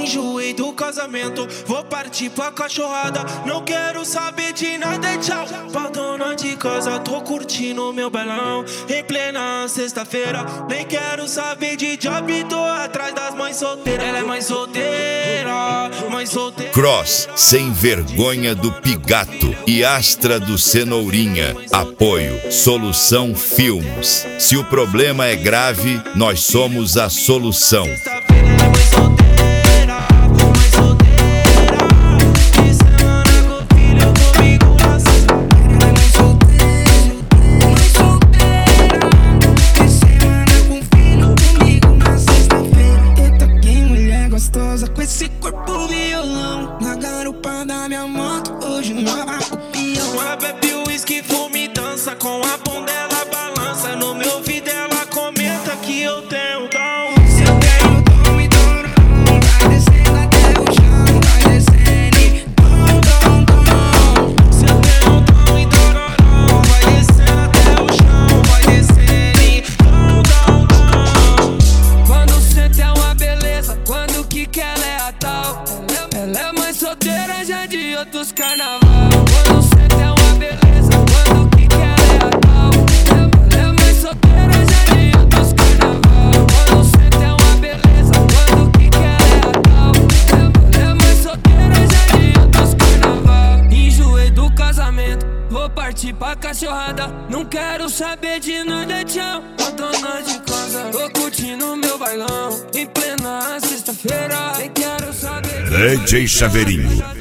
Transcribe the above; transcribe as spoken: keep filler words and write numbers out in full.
Enjoei do casamento, vou partir pra cachorrada. Não quero saber de nada, tchau. Pra dona de casa, tô curtindo meu bailão. Em plena sexta-feira, nem quero saber de job. Tô atrás das mães solteiras. Ela é mãe solteira, mãe solteira. Cross, sem vergonha do Pigato e Astra do Cenourinha. Apoio Solução Filmes. Se o problema é grave, nós somos a solução. Com esse corpo violão, na garupa da minha moto, hoje não há o peão. Ela bebe uísque, fuma e dança, com a bunda ela balança. No meu ouvido ela comenta que eu tenho dom. Se eu tenho dom e dom, não vai descendo até o chão, vai descendo e dom, dom, dom. Se eu tenho dom e dom, não vai descendo até o chão, vai descendo e dom, dom, dom. Quando sente é uma beleza, quando que que ela é a tal. Ela é mãe solteira já de outros carnaval. Quando sente é uma beleza, quando que que ela é a tal. Ela é mãe solteira já de outros carnaval. Quando sente é uma beleza, quando que que ela é a tal. Ela é mãe solteira já de outros carnaval. Enjoei do casamento, vou partir pra cachorrada. Não quero saber de nada, tchau. A dona de casa, tô curtindo meu bailão. Em plena sexta-feira, nem quero saber. D J Chaveirinho,